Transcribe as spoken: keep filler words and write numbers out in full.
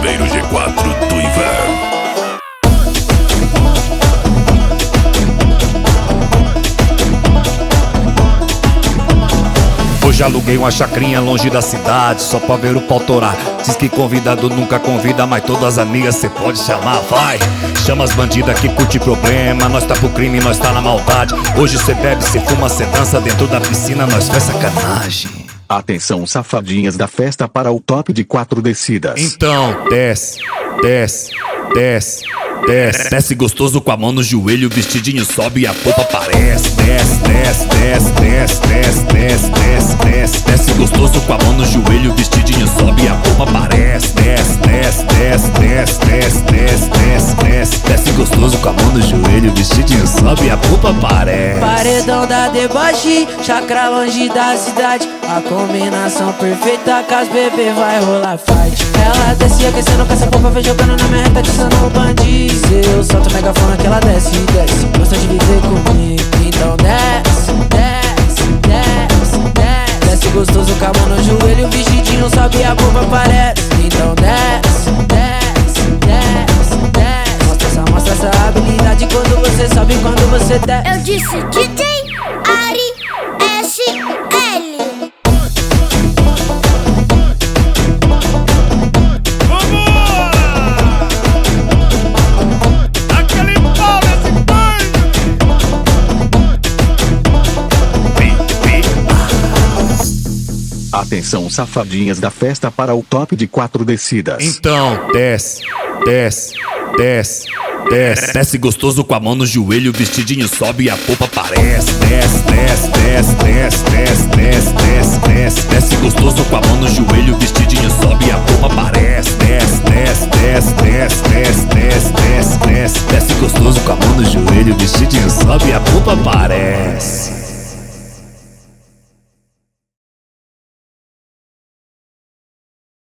Primeiro G quatro do inverno. Hoje aluguei uma chacrinha longe da cidade, só pra ver o pau torar. Diz que convidado nunca convida, mas todas as amigas cê pode chamar, vai. Chama as bandidas que curte problema, nós tá pro crime, nós tá na maldade. Hoje cê bebe, cê fuma, cê dança dentro da piscina, nós faz sacanagem. Atenção, safadinhas da festa, para o top de quatro descidas. Então, desce, desce, desce, desce. Desce gostoso com a mão no joelho, o vestidinho sobe e a polpa aparece. Desce, desce, desce, desce, desce, desce, desce, desce. Desce gostoso com a mão no joelho, o vestidinho sobe e a polpa aparece. Desce, desce, desce, desce, desce, desce, desce, desce. Desce gostoso com a mão no joelho, o vestidinho sobe e a polpa aparece. Paredão da deboche, chácara longe da cidade. A combinação perfeita com as bebê vai rolar fight. Ela desce aquecendo com essa polpa, vem jogando na minha reta, atiçando o bandido. Eu solto o megafone que ela desce, desce. Gosta de viver comigo, então desce, desce, desce, desce. Desce gostoso com a mão no joelho, o vestidinho sobe e a polpa aparece. Então desce, desce, desce, desce. Mostra essa, mostra essa habilidade quando você sobe, quando você desce. Eu disse D J Ari S L. Atenção, safadinhas da festa, para o top de quatro descidas. Então, desce, desce, desce, desce. Desce gostoso com a mão no joelho, o vestidinho sobe e a polpa aparece. Desce, desce, desce, desce, desce, desce, desce, desce. Desce gostoso com a mão no joelho, o vestidinho sobe e a polpa aparece. Desce, desce, desce, desce, desce, desce, desce, desce. Desce gostoso com a mão no joelho, o vestidinho sobe e a polpa aparece.